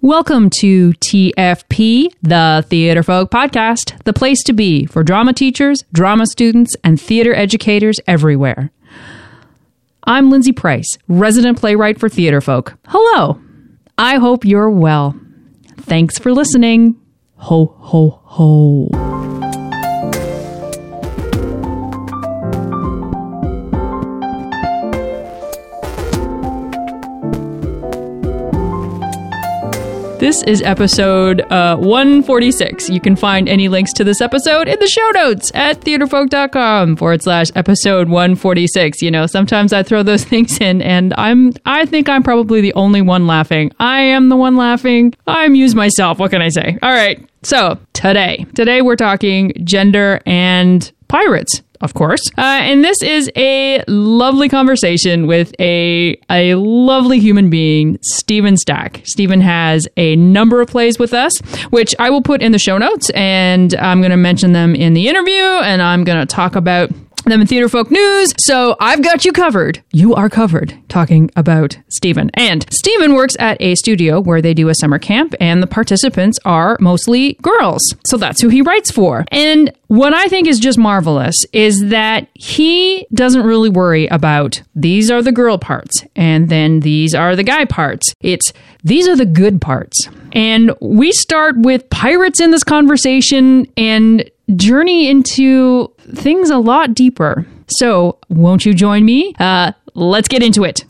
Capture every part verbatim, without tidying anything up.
Welcome to T F P, the Theater Folk Podcast, the place to be for drama teachers, drama students, and theater educators everywhere. I'm Lindsay Price, resident playwright for Theater Folk. Hello. I hope you're well. Thanks for listening. Ho, ho, ho. This is episode uh, one forty-six. You can find any links to this episode in the show notes at theaterfolk.com forward slash episode one forty-six. You know, sometimes I throw those things in and I'm, I think I'm probably the only one laughing. I am the one laughing. I amuse myself. What can I say? All right. So today, today we're talking gender and pirates. Of course. Uh, and this is a lovely conversation with a a lovely human being, Stephen Stack. Stephen has a number of plays with us, which I will put in the show notes, and I'm going to mention them in the interview, and I'm going to talk about them in Theater Folk News. So I've got you covered. You are covered talking about Stephen. And Stephen works at a studio where they do a summer camp, and the participants are mostly girls. So that's who he writes for. And what I think is just marvelous is that he doesn't really worry about these are the girl parts and then these are the guy parts. It's these are the good parts. And we start with pirates in this conversation and journey into things a lot deeper. So won't you join me? Uh, let's get into it.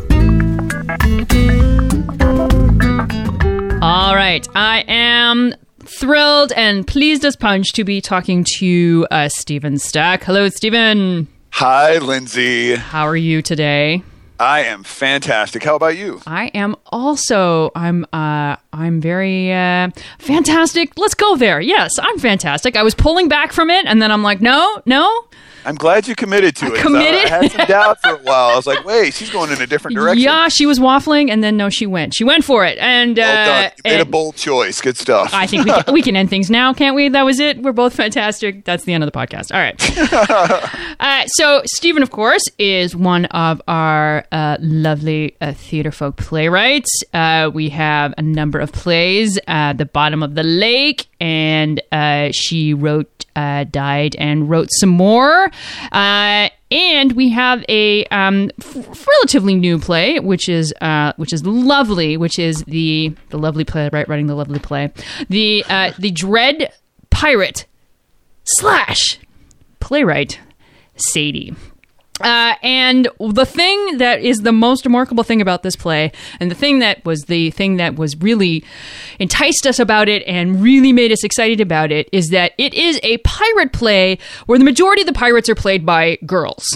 All right. I am thrilled and pleased as punch to be talking to uh, Stephen Stack. Hello, Stephen. Hi, Lindsay. How are you today? I am fantastic. How about you? I am also. I'm. Uh, I'm very uh, fantastic. Let's go there. Yes, I'm fantastic. I was pulling back from it, and then I'm like, no, no. I'm glad you committed to I it. Committed. I, I had some doubt for a while. I was like, wait, she's going in a different direction. Yeah, she was waffling, and then no, she went. She went for it, and well uh, done. You made and a bold choice. Good stuff. I think we can, we can end things now, can't we? That was it. We're both fantastic. That's the end of the podcast. All right. uh, so Stephen, of course, is one of our uh, lovely uh, Theater Folk playwrights. Uh, we have a number of plays, uh, The Bottom of the Lake, and uh, she wrote, uh, died, and wrote some more. Uh, and we have a um, f- relatively new play, which is uh, which is lovely, which is the the lovely playwright writing the lovely play, the uh, the Dread Pirate slash playwright Sadie. Uh, and the thing that is the most remarkable thing about this play, and the thing that was the thing that was really enticed us about it and really made us excited about it, is that it is a pirate play where the majority of the pirates are played by girls.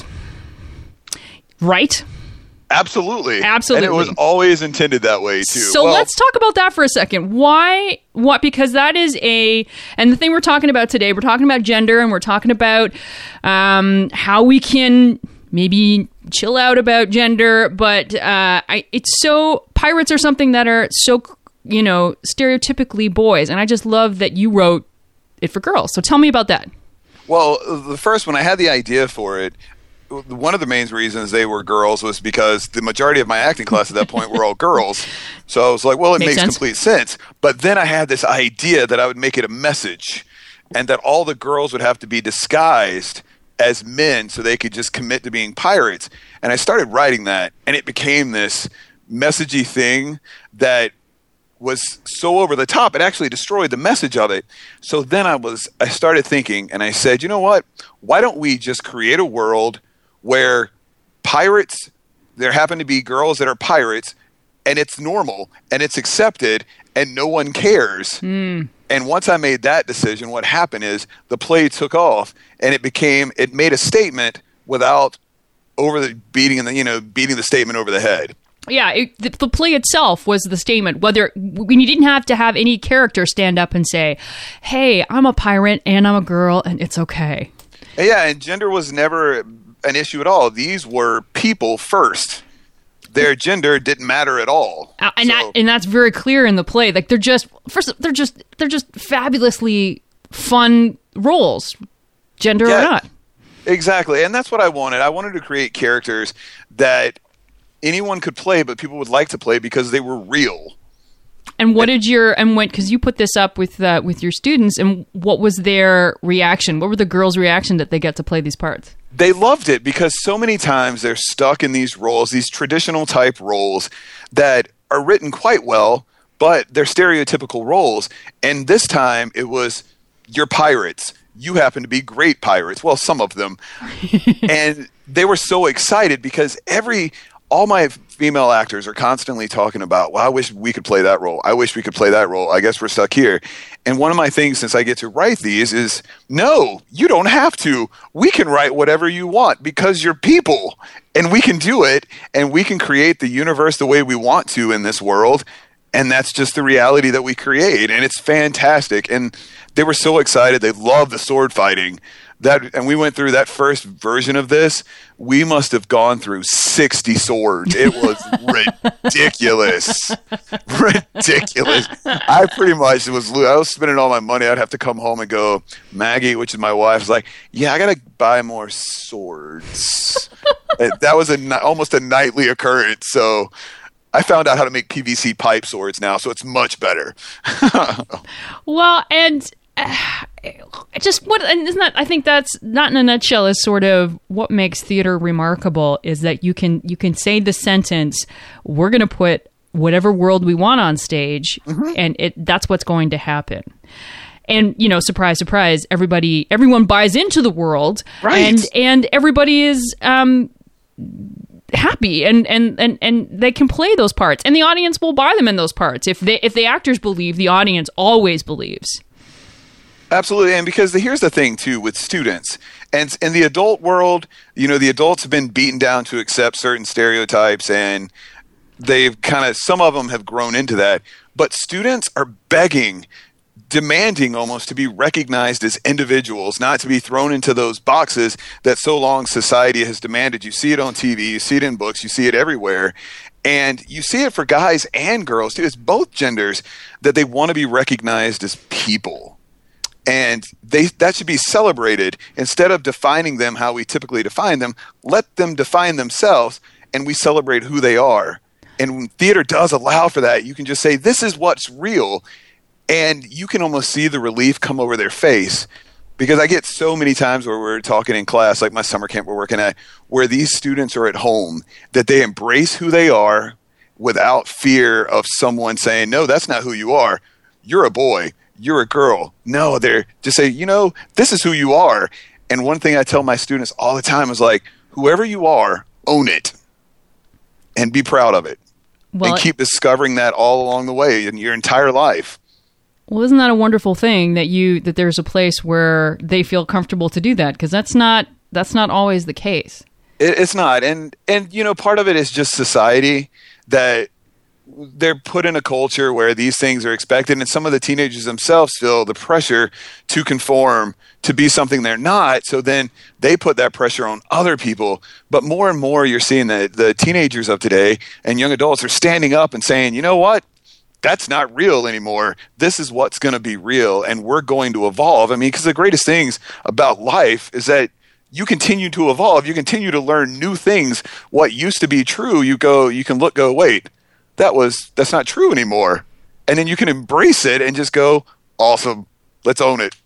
Right? Absolutely. Absolutely. And it was always intended that way, too. So well, let's talk about that for a second. Why? What? Because that is a, and the thing we're talking about today, we're talking about gender, and we're talking about um, how we can maybe chill out about gender, but uh, I, it's so, pirates are something that are so, you know, stereotypically boys, and I just love that you wrote it for girls. So tell me about that. Well, the first, when I had the idea for it, one of the main reasons they were girls was because the majority of my acting class at that point were all girls. So I was like, well, it makes, makes sense. complete sense. But then I had this idea that I would make it a message and that all the girls would have to be disguised as men so they could just commit to being pirates. And I started writing that, and it became this messagey thing that was so over the top, it actually destroyed the message of it. So then I was, I started thinking, and I said, you know what? Why don't we just create a world where pirates, there happen to be girls that are pirates, and it's normal, and it's accepted, and no one cares. Mm. And once I made that decision, what happened is the play took off, and it became, it made a statement without over the beating, the, you know, beating the statement over the head. Yeah, it, the, the play itself was the statement. Whether when you didn't have to have any character stand up and say, "Hey, I'm a pirate and I'm a girl, and it's okay." Yeah, and gender was never an issue at all. These were people first. Their gender didn't matter at all. Uh, and so, that, and that's very clear in the play. Like they're just first, they're just they're just fabulously fun roles, gender yeah, or not. Exactly, and that's what I wanted. I wanted to create characters that anyone could play, but people would like to play because they were real. And what did your and when because you put this up with uh, with your students, and what was their reaction? What were the girls' reaction that they get to play these parts? They loved it because so many times they're stuck in these roles, these traditional type roles that are written quite well, but they're stereotypical roles. And this time it was, you're pirates. You happen to be great pirates. Well, some of them. And they were so excited because every all my female actors are constantly talking about, well, I wish we could play that role. I wish we could play that role. I guess we're stuck here. And one of my things, since I get to write these, is no, you don't have to. We can write whatever you want because you're people and we can do it and we can create the universe the way we want to in this world. And that's just the reality that we create. And it's fantastic. And they were so excited. They love the sword fighting. That, and we went through that first version of this. We must have gone through sixty swords. It was ridiculous. ridiculous. I pretty much was, I was spending all my money. I'd have to come home and go, Maggie, which is my wife, was like, yeah, I got to buy more swords. That was a, almost a nightly occurrence. So I found out how to make P V C pipe swords now, so it's much better. Well, and uh, just what, and isn't that, I think that's not in a nutshell is sort of what makes theater remarkable is that you can you can say the sentence, we're going to put whatever world we want on stage, mm-hmm. and it that's what's going to happen. And, you know, surprise, surprise, everybody, everyone buys into the world, right. and and everybody is um, happy, and, and and and they can play those parts, and the audience will buy them in those parts. If they if the actors believe, the audience always believes. Absolutely, and because the, here's the thing too with students, and in the adult world, you know, the adults have been beaten down to accept certain stereotypes, and they've kind of some of them have grown into that. But students are begging, demanding almost to be recognized as individuals, not to be thrown into those boxes that so long society has demanded. You see it on T V, you see it in books, you see it everywhere. And you see it for guys and girls too. It's both genders that they want to be recognized as people. And they that should be celebrated instead of defining them how we typically define them. Let them define themselves and we celebrate who they are. And when theater does allow for that, you can just say, this is what's real. And you can almost see the relief come over their face. Because I get so many times where we're talking in class, like my summer camp we're working at, where these students are at home, that they embrace who they are without fear of someone saying, no, that's not who you are. You're a boy. You're a girl. No, they're just say, you know, this is who you are. And one thing I tell my students all the time is like, whoever you are, own it and be proud of it. Well, and keep discovering that all along the way in your entire life. Well, isn't that a wonderful thing that you that there's a place where they feel comfortable to do that? Because that's not that's not always the case. It, it's not, and and you know, part of it is just society that they're put in a culture where these things are expected, and some of the teenagers themselves feel the pressure to conform to be something they're not. So then they put that pressure on other people. But more and more, you're seeing that the teenagers of today and young adults are standing up and saying, you know what? That's not real anymore. This is what's going to be real, and we're going to evolve. I mean, because the greatest things about life is that you continue to evolve. You continue to learn new things. What used to be true, you go, you can look, go, wait, that was that's not true anymore. And then you can embrace it and just go, awesome, let's own it.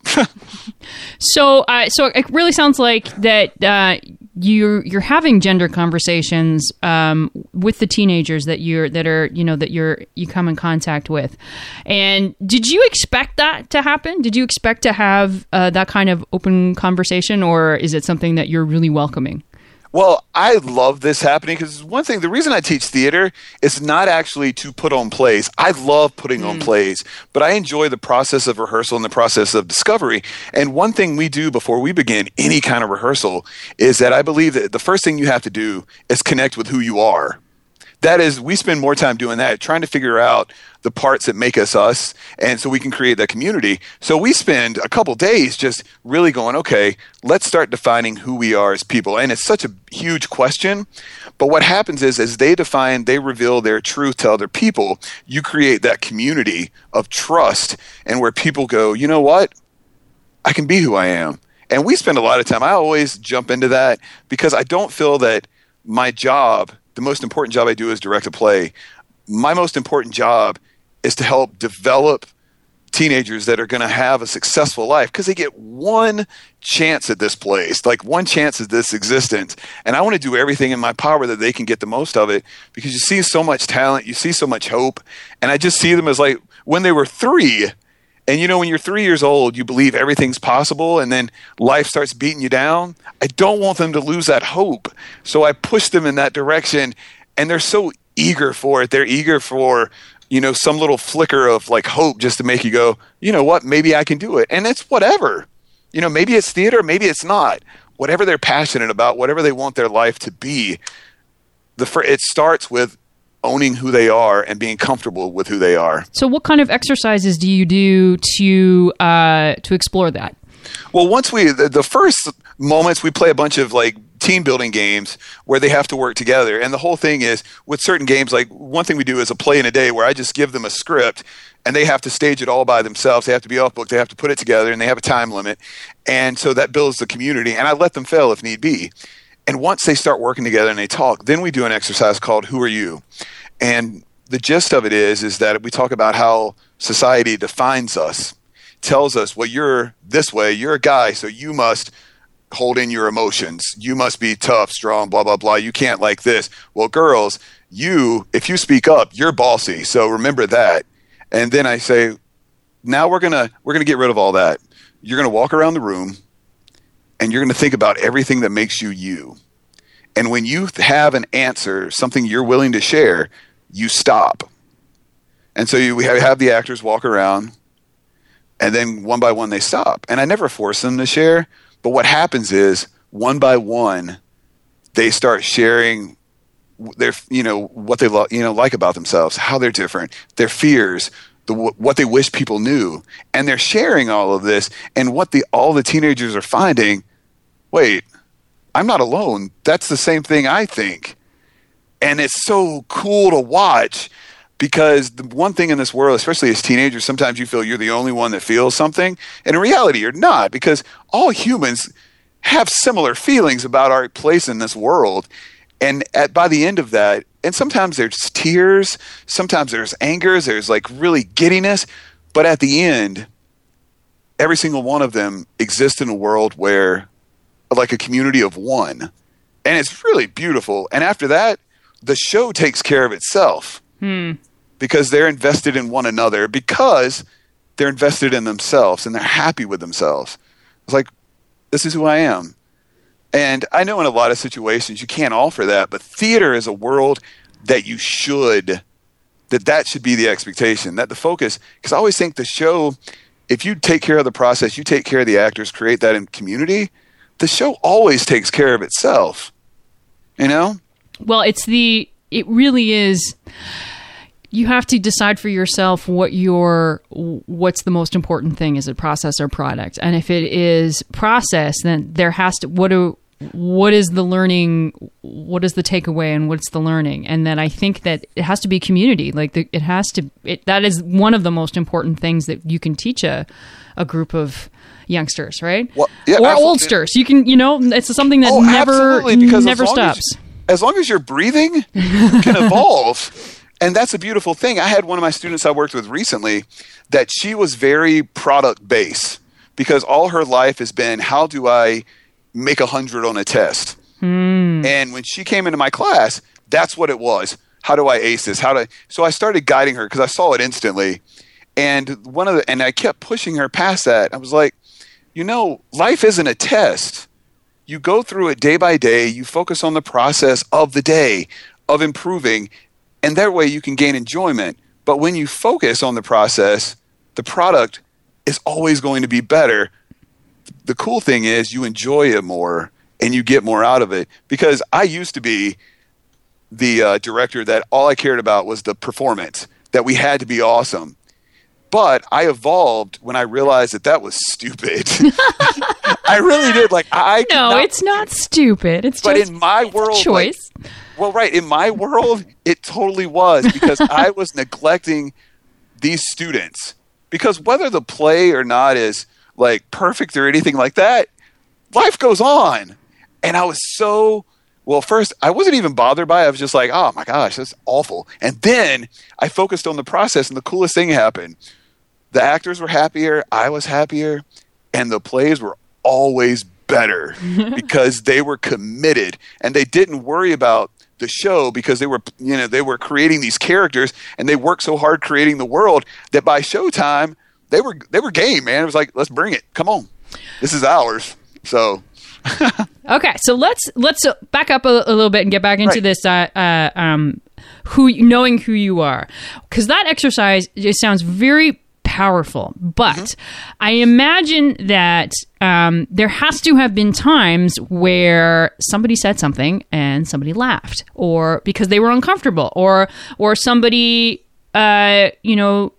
so, uh, so it really sounds like that uh, you're you're having gender conversations um, with the teenagers that you're that are you know that you're you come in contact with. And did you expect that to happen? Did you expect to have uh, that kind of open conversation, or is it something that you're really welcoming? Well, I love this happening because one thing, the reason I teach theater is not actually to put on plays. I love putting mm. on plays, but I enjoy the process of rehearsal and the process of discovery. And one thing we do before we begin any kind of rehearsal is that I believe that the first thing you have to do is connect with who you are. That is, we spend more time doing that, trying to figure out the parts that make us us, and so we can create that community. So we spend a couple days just really going, okay, let's start defining who we are as people. And it's such a huge question, but what happens is as they define, they reveal their truth to other people, you create that community of trust and where people go, you know what? I can be who I am. And we spend a lot of time, I always jump into that because I don't feel that my job, the most important job I do is direct a play. My most important job is to help develop teenagers that are going to have a successful life, because they get one chance at this place, like one chance at this existence. And I want to do everything in my power that they can get the most of it, because you see so much talent, you see so much hope. And I just see them as like when they were three. And you know, when you're three years old, you believe everything's possible, and then life starts beating you down. I don't want them to lose that hope. So I push them in that direction, and they're so eager for it. They're eager for, you know, some little flicker of like hope just to make you go, you know what, maybe I can do it. And it's whatever, you know, maybe it's theater, maybe it's not. Whatever they're passionate about, whatever they want their life to be, the fir- it starts with owning who they are and being comfortable with who they are. So what kind of exercises do you do to uh, to explore that? Well, once we, the, the first moments, we play a bunch of like team building games where they have to work together. And the whole thing is with certain games, like one thing we do is a play in a day where I just give them a script and they have to stage it all by themselves. They have to be off book. They have to put it together, and they have a time limit. And so that builds the community, and I let them fail if need be. And once they start working together and they talk, then we do an exercise called Who Are You? And the gist of it is, is that we talk about how society defines us, tells us, well, you're this way, you're a guy, so you must hold in your emotions. You must be tough, strong, blah, blah, blah. You can't like this. Well, girls, you, if you speak up, you're bossy. So remember that. And then I say, now we're going to, we're going to get rid of all that. You're going to walk around the room and you're going to think about everything that makes you you. And when you have an answer, something you're willing to share, you stop. And so you we have the actors walk around, and then one by one they stop. And I never force them to share. But what happens is, one by one, they start sharing their, you know, what they lo- you know like about themselves, how they're different, their fears, the what they wish people knew, and they're sharing all of this. And what the all the teenagers are finding, wait, I'm not alone. That's the same thing I think, and it's so cool to watch. Because the one thing in this world, especially as teenagers, sometimes you feel you're the only one that feels something. And in reality, you're not, because all humans have similar feelings about our place in this world. And at, by the end of that, and sometimes there's tears, sometimes there's anger, there's like really giddiness. But at the end, every single one of them exists in a world where, like a community of one. And it's really beautiful. And after that, the show takes care of itself. Hmm. Because they're invested in one another, because they're invested in themselves and they're happy with themselves. It's like, this is who I am. And I know in a lot of situations you can't offer that, but theater is a world that you should, that that should be the expectation, that the focus, because I always think the show, if you take care of the process, you take care of the actors, create that in community, the show always takes care of itself. You know? Well, it's the, it really is... You have to decide for yourself what your what's the most important thing. Is it process or product? And if it is process, then there has to what do what is the learning? What is the takeaway, and what's the learning? And then I think that it has to be community. Like the, it has to. It, that is one of the most important things that you can teach a a group of youngsters, right? Well, yeah, or absolutely. Oldsters. You can, you know, it's something that oh, never never stops. As, as long as you're breathing, you can evolve. And that's a beautiful thing. I had one of my students I worked with recently that she was very product based, because all her life has been, how do I make a hundred on a test? Mm. And when she came into my class, that's what it was. How do I ace this? How do I? So I started guiding her because I saw it instantly. And one of the, and I kept pushing her past that. I was like, you know, life isn't a test. You go through it day by day. You focus on the process of the day of improving. And that way you can gain enjoyment. But when you focus on the process, the product is always going to be better. The cool thing is you enjoy it more and you get more out of it. Because I used to be the uh, director that all I cared about was the performance, that we had to be awesome. But I evolved when I realized that that was stupid. I really did. Like I no, not, it's not stupid. It's but just in my it's world, a choice. Like, well, right in my world, it totally was, because I was neglecting these students. Because whether the play or not is like perfect or anything like that, life goes on, and I was so Well, first, I wasn't even bothered by it. I was just like, oh my gosh, that's awful. And then I focused on the process, and the coolest thing happened. The actors were happier, I was happier, and the plays were always better because they were committed, and they didn't worry about the show because they were, you know, they were creating these characters, and they worked so hard creating the world that by showtime, they were they were game, man. It was like, let's bring it. Come on. This is ours. So... Okay, so let's let's back up a, a little bit and get back into Right. this. Uh, uh, um, who knowing who you are, because that exercise it sounds very powerful. But mm-hmm. I imagine that um, there has to have been times where somebody said something and somebody laughed, or because they were uncomfortable, or or somebody, uh, you know.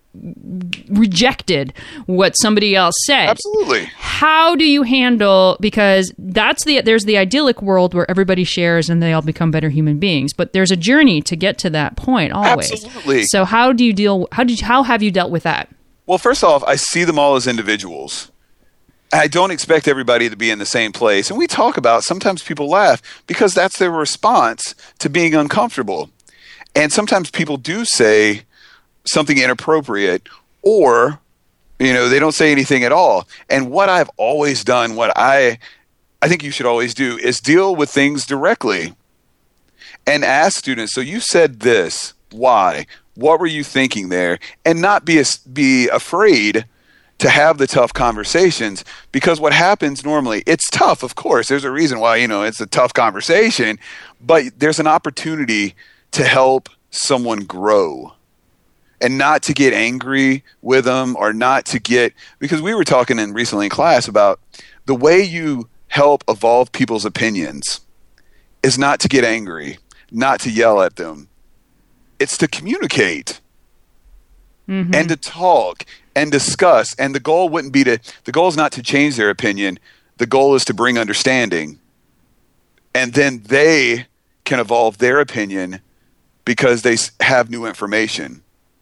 rejected what somebody else said. Absolutely. How do you handle, because that's the there's the idyllic world where everybody shares and they all become better human beings, but there's a journey to get to that point always. Absolutely. So how do you deal how did you, how have you dealt with that? Well, first off, I see them all as individuals. I don't expect everybody to be in the same place. And we talk about sometimes people laugh because that's their response to being uncomfortable. And sometimes people do say something inappropriate, or, you know, they don't say anything at all. And what I've always done, what I I think you should always do, is deal with things directly and ask students, so you said this, why? What were you thinking there? And not be a, be afraid to have the tough conversations, because what happens normally, it's tough, of course. There's a reason why, you know, it's a tough conversation, but there's an opportunity to help someone grow. And not to get angry with them, or not to get, because we were talking in recently in class about the way you help evolve people's opinions is not to get angry, not to yell at them. It's to communicate mm-hmm. and to talk and discuss. And the goal wouldn't be to, the goal is not to change their opinion. The goal is to bring understanding. And then they can evolve their opinion because they have new information.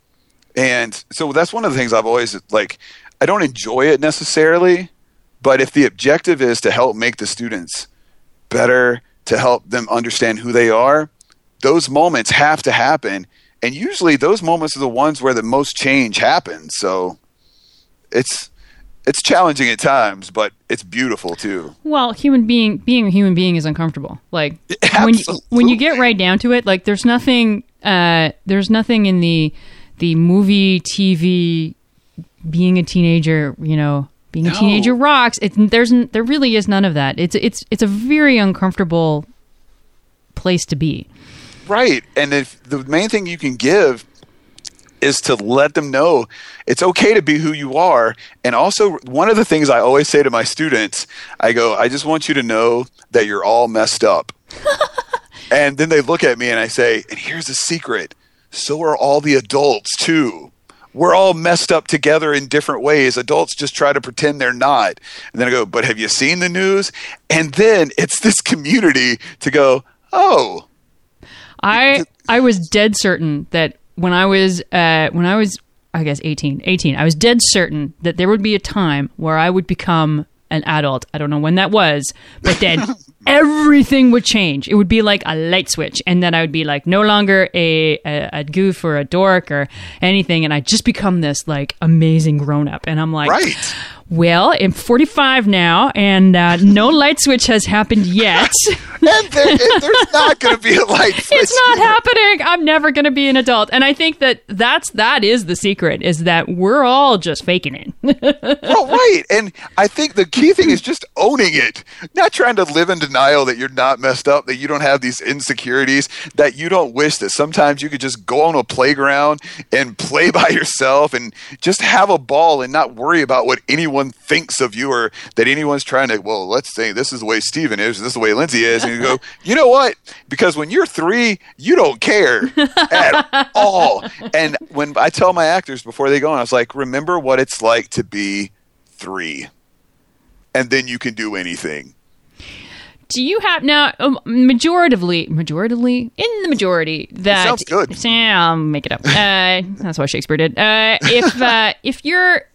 And so that's one of the things I've always, like, I don't enjoy it necessarily, but if the objective is to help make the students better, to help them understand who they are, those moments have to happen. And usually those moments are the ones where the most change happens. So it's it's challenging at times, but it's beautiful too. Well, human being being a human being is uncomfortable. Like when you, when you get right down to it, like there's nothing uh, there's nothing in the the movie, T V, being a teenager, you know, being a no. teenager rocks. It's there's there really is none of that. It's it's it's a very uncomfortable place to be. Right, and if the main thing you can give is to let them know it's okay to be who you are. And also, one of the things I always say to my students, I go, I just want you to know that you're all messed up. And then they look at me and I say, and here's the secret. So are all the adults too. We're all messed up together in different ways. Adults just try to pretend they're not. And then I go, but have you seen the news? And then it's this community to go, oh. I I was dead certain that when I was uh, when I was I guess eighteen, eighteen, I was dead certain that there would be a time where I would become an adult. I don't know when that was, but then everything would change. It would be like a light switch, and then I would be like no longer a, a, a goof or a dork or anything, and I'd just become this like amazing grown up. And I'm like, right. Well, I'm forty-five now, and uh, no light switch has happened yet. And there, there's not going to be a light switch. It's not happening. I'm never going to be an adult. And I think that that's, that is the secret, is that we're all just faking it. Well, right. And I think the key thing is just owning it. Not trying to live in denial that you're not messed up, that you don't have these insecurities, that you don't wish that sometimes you could just go on a playground and play by yourself and just have a ball and not worry about what anyone thinks of you, or that anyone's trying to, well, let's say this is the way Steven is, this is the way Lindsay is. And you go, you know what? Because when you're three, you don't care at all. And when I tell my actors before they go on, I was like, remember what it's like to be three. And then you can do anything. Do you have now um, majoritively, majoritively in the majority that it sounds good. I'll make it up. Uh, that's what Shakespeare did. Uh, if uh, if you're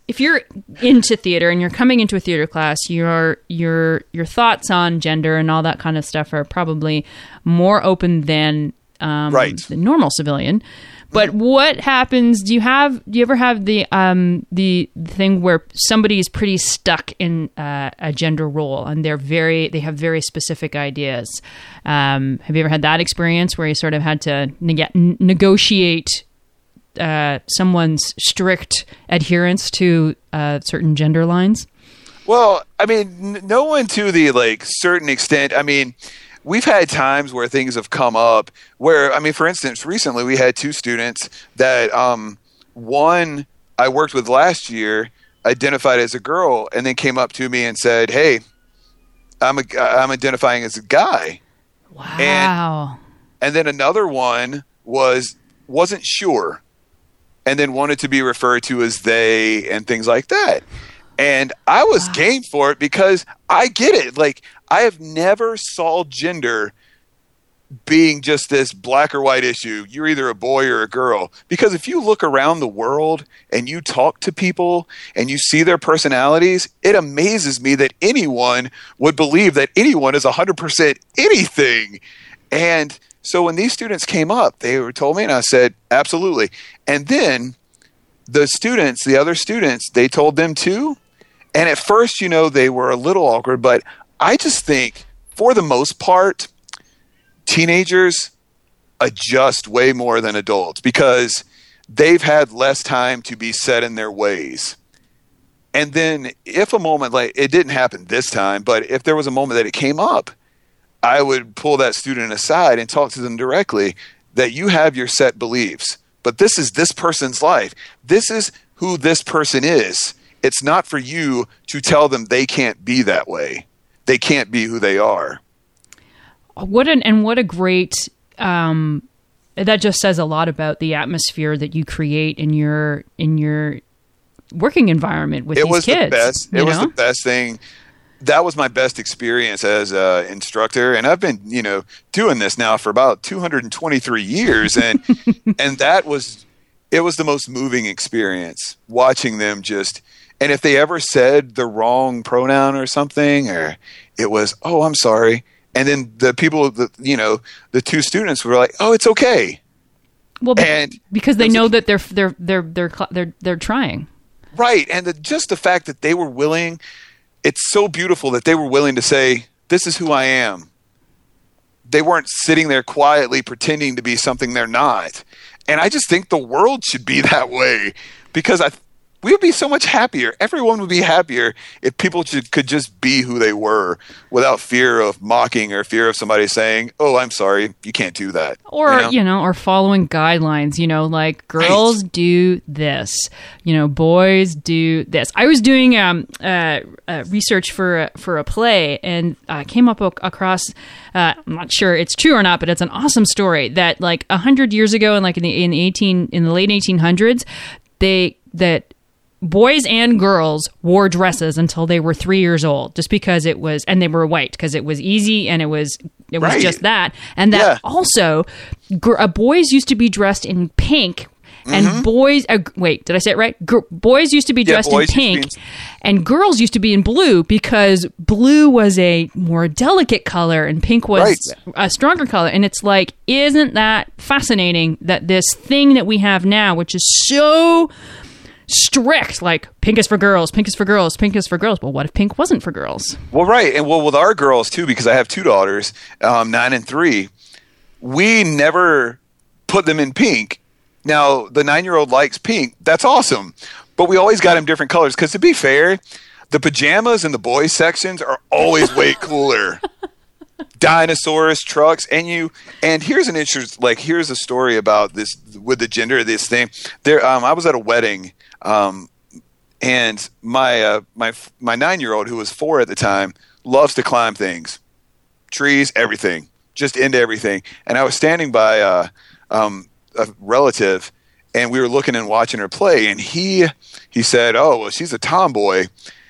if you're into theater and you're coming into a theater class, your your your thoughts on gender and all that kind of stuff are probably more open than um, right. the normal civilian. But what happens? Do you have? Do you ever have the um, the thing where somebody is pretty stuck in uh, a gender role and they're very they have very specific ideas? Um, have you ever had that experience where you sort of had to neg- negotiate uh, someone's strict adherence to uh, certain gender lines? Well, I mean, n- no one to the like certain extent. I mean. We've had times where things have come up where, I mean, for instance, recently we had two students that um, one I worked with last year identified as a girl and then came up to me and said, hey, I'm a, I'm identifying as a guy. Wow. And, and then another one was, wasn't sure and then wanted to be referred to as they and things like that. And I was wow. game for it because I get it. Like, I have never saw gender being just this black or white issue. You're either a boy or a girl. Because if you look around the world and you talk to people and you see their personalities, it amazes me that anyone would believe that anyone is one hundred percent anything. And so when these students came up, they were told me, and I said, absolutely. And then the students, the other students, they told them too. And at first, you know, they were a little awkward, but I just think for the most part, teenagers adjust way more than adults because they've had less time to be set in their ways. And then if a moment, like it didn't happen this time, but if there was a moment that it came up, I would pull that student aside and talk to them directly that you have your set beliefs, but this is this person's life. This is who this person is. It's not for you to tell them they can't be that way. They can't be who they are. What an and what a great um, that just says a lot about the atmosphere that you create in your in your working environment with it these was kids. The best. It know? was the best thing. That was my best experience as an instructor, and I've been you know doing this now for about two hundred twenty-three years, and and that was it was the most moving experience watching them just. And if they ever said the wrong pronoun or something, or it was, oh, I'm sorry. And then the people, the, you know, the two students were like, oh, it's okay. Well, be- and because they know a, that they're, they're, they're, they're, they're, they're trying. Right. And the, just the fact that they were willing, it's so beautiful that they were willing to say, this is who I am. They weren't sitting there quietly pretending to be something they're not. And I just think the world should be that way because I we would be so much happier. Everyone would be happier if people should, could just be who they were without fear of mocking or fear of somebody saying, oh, I'm sorry, you can't do that. Or, you know, you know or following guidelines, you know, like girls right. do this, you know, boys do this. I was doing um, uh, uh, research for a, for a play and I uh, came up across, uh, I'm not sure it's true or not, but it's an awesome story that like a hundred years ago in like in the, in the eighteen, in the late eighteen hundreds, they, that, boys and girls wore dresses until they were three years old, just because it was, and they were white because it was easy and it was, it was right. just that. And that yeah. also, gr- uh, boys used to be dressed in pink, and mm-hmm. boys, uh, wait, did I say it right? Gr- boys used to be dressed yeah, in pink, in... and girls used to be in blue because blue was a more delicate color and pink was right. a stronger color. And it's like, isn't that fascinating that this thing that we have now, which is so strict, like pink is for girls, pink is for girls, pink is for girls. Well, what if pink wasn't for girls? Well, right. And well, with our girls too, because I have two daughters, um, nine and three, we never put them in pink. Now, the nine-year-old likes pink. That's awesome. But we always got him different colors because to be fair, the pajamas in the boys sections are always way cooler. Dinosaurs, trucks, and you. And here's an interest. Like here's a story about this with the gender of this thing. There, um, I was at a wedding, um, and my uh, my my nine year old who was four at the time loves to climb things, trees, everything, just into everything. And I was standing by uh, um, a relative, and we were looking and watching her play. And he he said, "Oh, well, she's a tomboy,"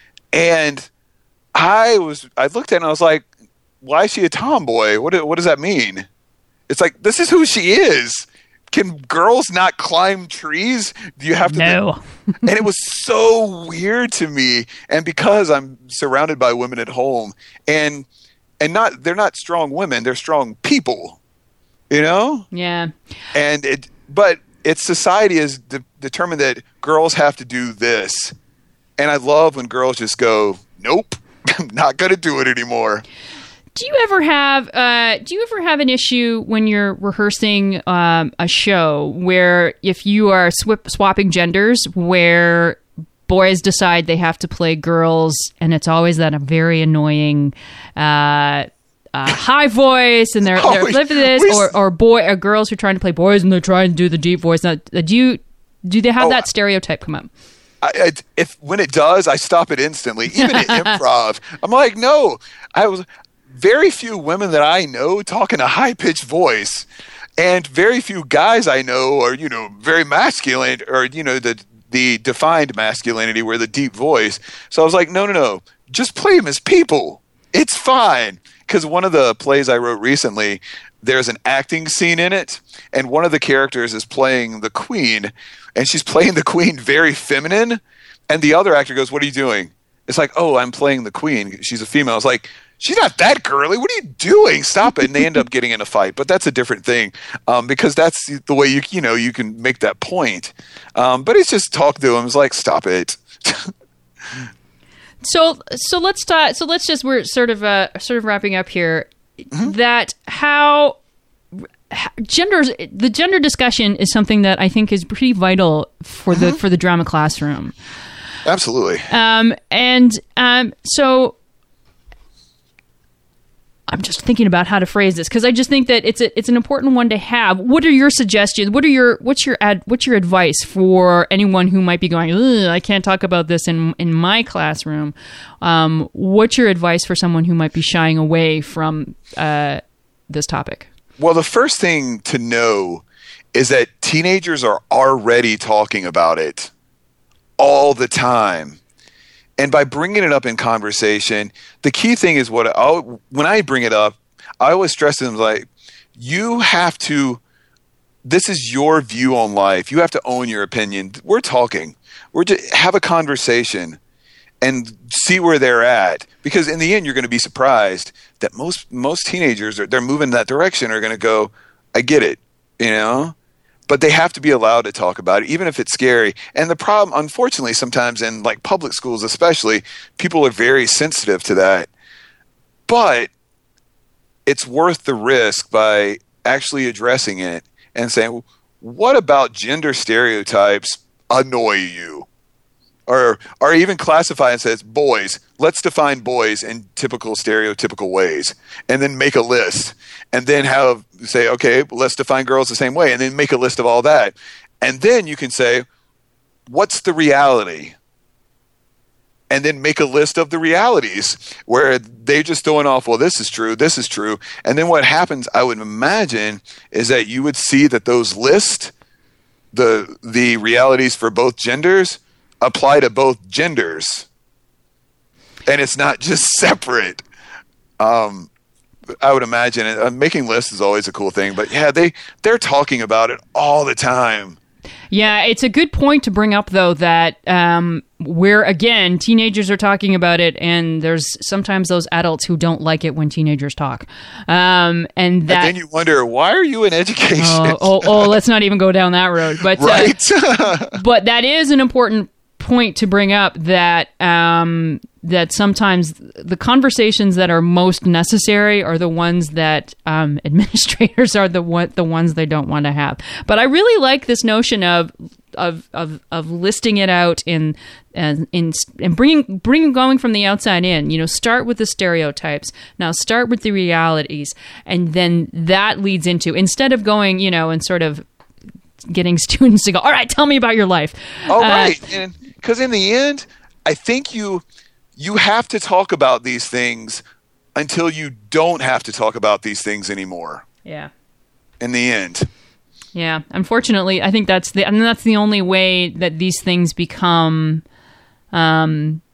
and I was I looked at it and I was like, why is she a tomboy? What what does that mean? It's like, this is who she is. can girls not climb trees? Do you have to? No. And it was so weird to me. And because I'm surrounded by women at home, and and not they're not strong women, they're strong people, you know? Yeah. And it, but it's society is de- determined that girls have to do this. And I love when girls just go, nope, I'm not going to do it anymore. Do you ever have uh, do you ever have an issue when you're rehearsing um, a show where if you are sw- swapping genders, where boys decide they have to play girls, and it's always that a very annoying uh, uh, high voice, and they're, Oh, they're we- living this, we- or or boy or girls who are trying to play boys and they're trying to do the deep voice. Now, do you do they have Oh, that stereotype come up? I, I, if when it does, I stop it instantly. Even at improv, I'm like, no. I was very few women that I know talk in a high pitched voice, and very few guys I know are you know very masculine or you know the the defined masculinity where the deep voice. So I was like, no, no, no, just play them as people. It's fine. Because one of the plays I wrote recently, there's an acting scene in it, and one of the characters is playing the queen, and she's playing the queen very feminine, and the other actor goes, what are you doing? It's like, oh, I'm playing the queen. She's a female. I was like, she's not that girly. What are you doing? Stop it. And they end up getting in a fight, but that's a different thing um, because that's the way you, you know, you can make that point. Um, but it's just talk to him. It's like, stop it. So so let's talk. So let's just we're sort of uh, sort of wrapping up here. Mm-hmm. That how genders the gender discussion is something that I think is pretty vital for Mm-hmm. the for the drama classroom. Absolutely. Um, and um, so I'm just thinking about how to phrase this because I just think that it's a, it's an important one to have. What are your suggestions? What are your what's your ad, what's your advice for anyone who might be going, ugh, I can't talk about this in in my classroom? Um, what's your advice for someone who might be shying away from uh, this topic? Well, the first thing to know is that teenagers are already talking about it all the time. And by bringing it up in conversation, the key thing is what I, when I bring it up, I always stress to them like, you have to, this is your view on life. You have to own your opinion. We're talking. We're just have a conversation and see where they're at. Because in the end, you're going to be surprised that most most teenagers, are, they're moving that direction, are going to go, I get it, you know? But they have to be allowed to talk about it, even if it's scary. And the problem, unfortunately, sometimes in like public schools especially, people are very sensitive to that. But it's worth the risk by actually addressing it and saying, what about gender stereotypes annoy you? Or or even classify and says, boys, let's define boys in typical stereotypical ways. And then make a list. And then have say, okay, let's define girls the same way. And then make a list of all that. And then you can say, what's the reality? And then make a list of the realities where they're just throwing off, well, this is true, this is true. And then what happens, I would imagine, is that you would see that those lists, the the realities for both genders, apply to both genders. And it's not just separate. Um, I would imagine it. Uh, making lists is always a cool thing. But yeah, they, they're talking about it all the time. Yeah, it's a good point to bring up, though, that um, where, again, teenagers are talking about it, and there's sometimes those adults who don't like it when teenagers talk. Um, and that. And then you wonder, why are you in education? Oh, oh, oh, let's not even go down that road. But, right. uh, but that is an important point to bring up, that um, that sometimes the conversations that are most necessary are the ones that um, administrators are the one, the ones they don't want to have. But I really like this notion of of of, of listing it out in and in and bringing bringing going from the outside in. You know, start with the stereotypes. Now start with the realities, and then that leads into, instead of going, you know, and sort of getting students to go, all right, tell me about your life. Oh, Uh, right. And because in the end, I think you you have to talk about these things until you don't have to talk about these things anymore. Yeah. In the end. Yeah. Unfortunately, I think that's the and that's the only way that these things become um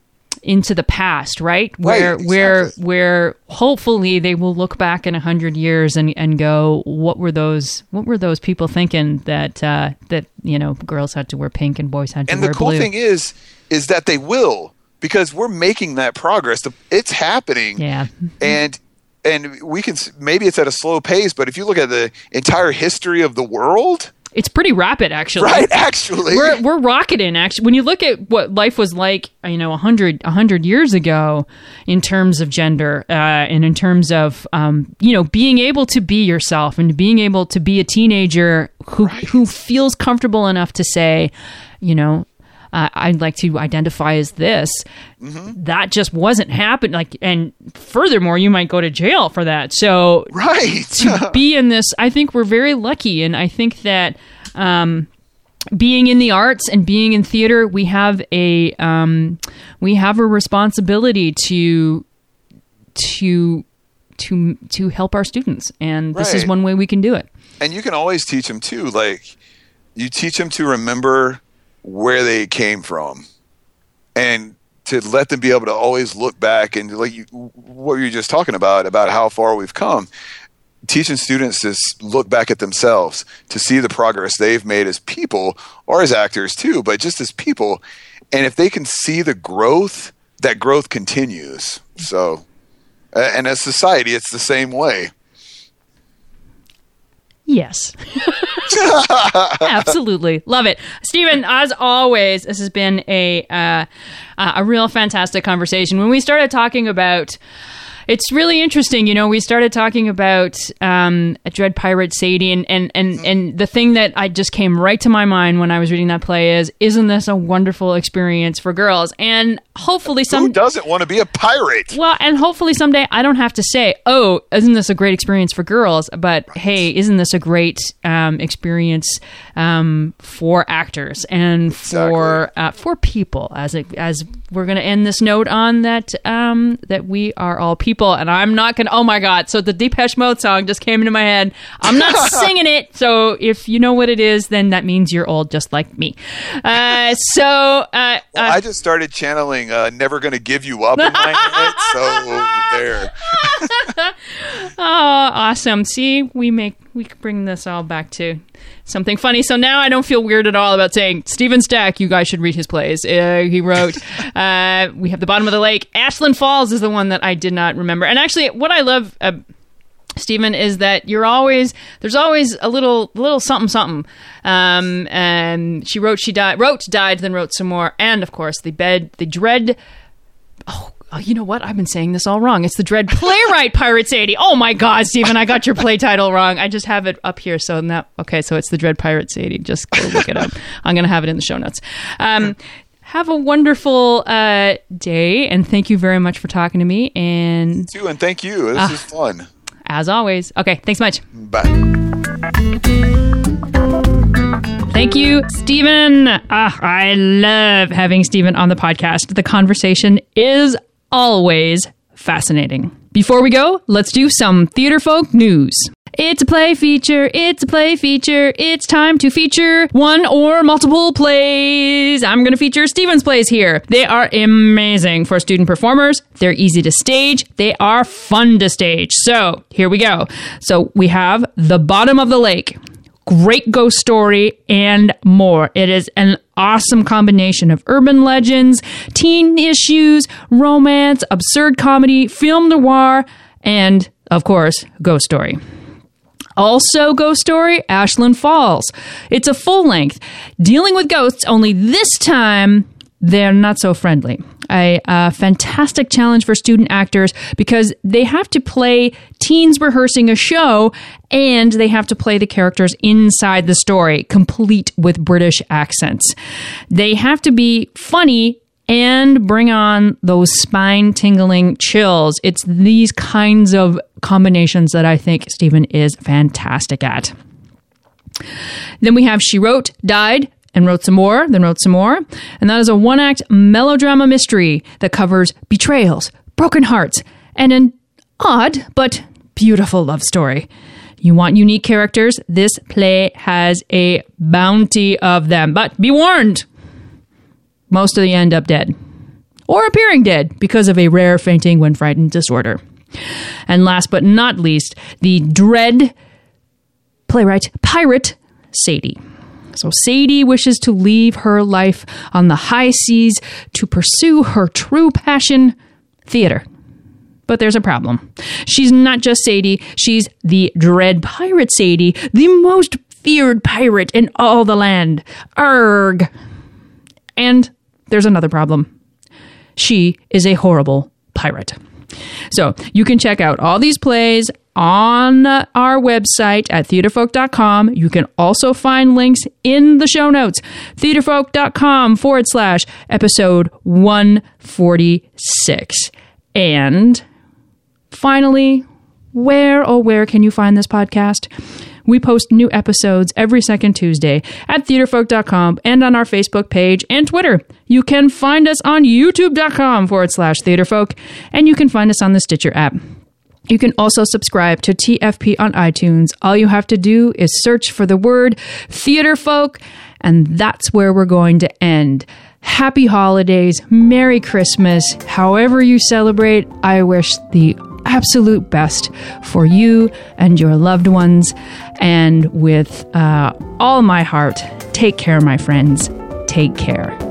into the past, right? Where Right, where exactly. where hopefully they will look back in a hundred years and, and go, what were those what were those people thinking that uh, that you know girls had to wear pink and boys had to And wear the cool blue? thing is, is that they will, because we're making that progress. The- It's happening. Yeah. And and we can s- maybe it's at a slow pace, but if you look at the entire history of the world, It's pretty rapid, actually. right? Actually, We're we're rocketing. Actually, when you look at what life was like, you know, a hundred a hundred years ago, in terms of gender, uh, and in terms of um, you know, being able to be yourself and being able to be a teenager who who feels comfortable enough to say, you know, uh, I'd like to identify as this. That just wasn't happening. Like, and furthermore, you might go to jail for that. So right. to be in this, I think we're very lucky, and I think that um, being in the arts and being in theater, we have a um, we have a responsibility to to to to help our students, and this is Right. one way we can do it. And you can always teach them too. Like, you teach them to remember where they came from, and to let them be able to always look back and, like you, what you were just talking about, about how far we've come. Teaching students to s- look back at themselves, to see the progress they've made as people, or as actors too, but just as people. And if they can see the growth, that growth continues. So, uh, and as society, it's the same way. Yes. Absolutely. Love it. Stephen, as always, this has been a uh, a real fantastic conversation. When we started talking about, it's really interesting, you know, we started talking about um, Dread Pirate Sadie, and, and, and, and the thing that I just came right to my mind when I was reading that play is, isn't this a wonderful experience for girls? And hopefully some... Who doesn't want to be a pirate? Well, and hopefully someday I don't have to say, oh, isn't this a great experience for girls? But hey, isn't this a great um, experience um, for actors and for uh, for people? As it, as we're going to end this note on that um, that we are all people, and I'm not going to. Oh my God! So the Depeche Mode song just came into my head. I'm not singing it. So if you know what it is, then that means you're old, just like me. Uh, so uh, Well, uh, I just started channeling uh, Never Gonna Give You Up in my head, so there. Oh, awesome. See, we make we can bring this all back to something funny. So now I don't feel weird at all about saying, Stephen Stack, you guys should read his plays. Uh, he wrote, uh, we have The Bottom of the Lake. Ashland Falls is the one that I did not remember. And actually, what I love, uh, Stephen, is that you're always, there's always a little little something something. Um, and she wrote, she died, wrote, died, then wrote some more. And of course, the bed, the dread, oh, Oh, you know what? I've been saying this all wrong. It's the Dread Playwright Pirate Sadie. Oh my God, Stephen, I got your play title wrong. I just have it up here. So now, okay, so it's the Dread Pirate Sadie. Just go look it up. I'm going to have it in the show notes. Um, have a wonderful uh, day, and thank you very much for talking to me. And Too, and thank you. This is fun. as always, okay, thanks much. Bye. Thank you, Stephen. Ah, I love having Stephen on the podcast. The conversation is always fascinating. Before we go, let's do some theater folk news. It's a play feature, it's a play feature, it's time to feature one or multiple plays. I'm going to feature Stephen's plays here. They are amazing for student performers. They're easy to stage. They are fun to stage. So here we go. So we have The Bottom of the Lake. Great ghost story, and more. It is an awesome combination of urban legends, teen issues, romance, absurd comedy, film noir, and, of course, ghost story. Also, ghost story, Ashland Falls. It's a full length, dealing with ghosts, only this time they're not so friendly. A, a fantastic challenge for student actors because they have to play teens rehearsing a show, and they have to play the characters inside the story, complete with British accents. They have to be funny and bring on those spine-tingling chills. It's these kinds of combinations that I think Stephen is fantastic at. Then we have She Wrote, Died, and Wrote Some More, then Wrote Some More. And that is a one-act melodrama mystery that covers betrayals, broken hearts, and an odd but beautiful love story. You want unique characters? This play has a bounty of them. But be warned, most of you end up dead. or appearing dead because of a rare fainting when frightened disorder. And last but not least, the dread playwright pirate Sadie. So Sadie wishes to leave her life on the high seas to pursue her true passion, theater. But there's a problem. She's not just Sadie, she's the dread pirate Sadie, the most feared pirate in all the land. Arrgh. And there's another problem. She is a horrible pirate. So you can check out all these plays on our website at theaterfolk dot com. You can also find links in the show notes. theaterfolk.com forward slash episode 146. And finally, where, oh, where can you find this podcast? We post new episodes every second Tuesday at theaterfolk dot com and on our Facebook page and Twitter. You can find us on youtube.com forward slash theaterfolk, and you can find us on the Stitcher app. You can also subscribe to T F P on iTunes. All you have to do is search for the word Theaterfolk, and that's where we're going to end. Happy holidays, Merry Christmas, however you celebrate. I wish the absolute best for you and your loved ones. And with uh, all my heart, take care, my friends. Take care.